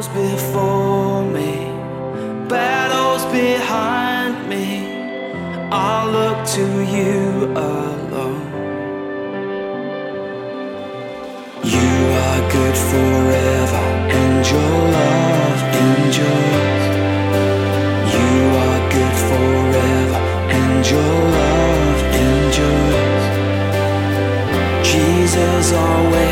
before me, battles behind me, I'll look to you alone. You are good forever, and your love endures. You are good forever, and your love endures. Jesus always